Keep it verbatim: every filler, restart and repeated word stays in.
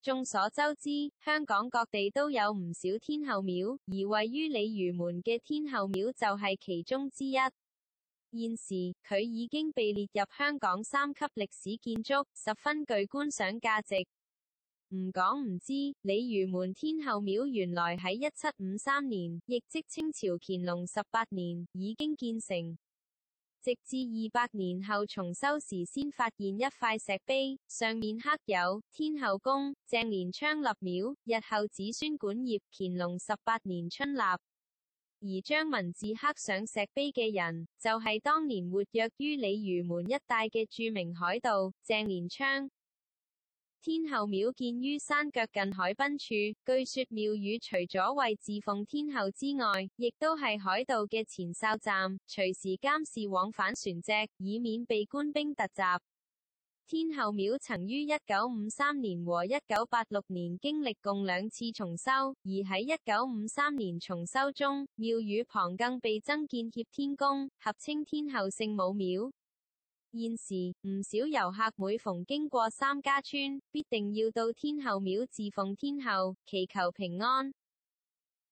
眾所周知，香港各地都有唔少天后廟，而位於鯉魚門嘅天后廟就係其中之一。現時，佢已經被列入香港三級歷史建築，十分具觀賞價值。唔講唔知，鯉魚門天后廟原來喺一七五三年，亦即清朝乾隆十八年，已經建成。直至二百年後重修時先發現一塊石碑，上面刻有天后宮鄭連昌立廟，日後子孫管業，乾隆十八年春立。而將文字刻上石碑嘅人，就係當年活躍於鯉魚門一帶嘅著名海盜鄭連昌。天后廟建於山腳近海濱處，據說廟宇除咗為侍奉天后之外，亦都係海盜嘅前哨站，隨時監視往返船隻，以免被官兵突襲。天后廟曾於一九五三年和一九八六年經歷共兩次重修，而喺一九五三年重修中，廟宇旁更被增建協天宮，合稱天后聖母廟。現時，唔少遊客每逢經過三家村，必定要到天后廟侍奉天后，祈求平安。